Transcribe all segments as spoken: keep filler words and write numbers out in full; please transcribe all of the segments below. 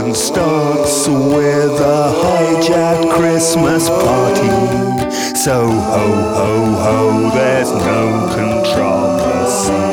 Fun starts with a hijacked Christmas party. So ho ho ho, there's no controversy.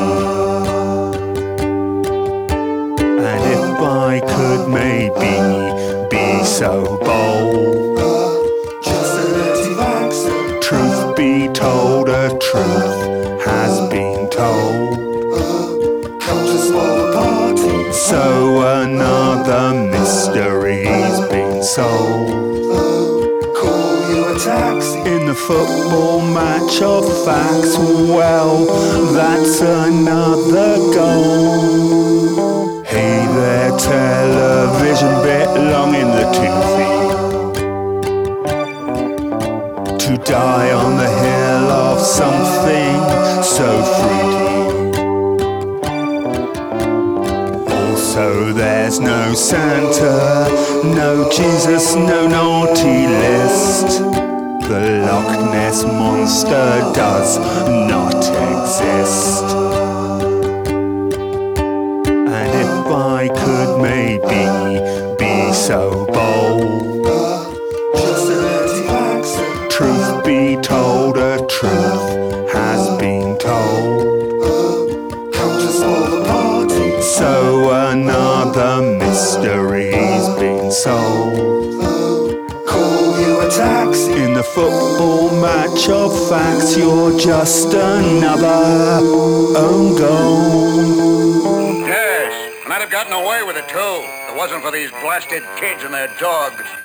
And if I could maybe be so bold, just an anti-vaxxer. Truth be told, a truth has been told. Come to smaller party. So another mystery's been solved. Call you a taxi. In the football match of facts, well, that's another goal. Hey there, television bit long in the toothy, to die on the hill of something so fruity. Also, there's no Santa, no Jesus, no naughty list. The Loch Ness Monster does not exist. And if I could maybe be so bold, Just an anti-vaxxer. truth be told, a truth has been told. Come to smaller party. So another mystery's been solved. Call you a taxi. In the football match of facts, you're just another own goal. Yes, and I'd have gotten away with it too. If it wasn't for these blasted kids and their dogs.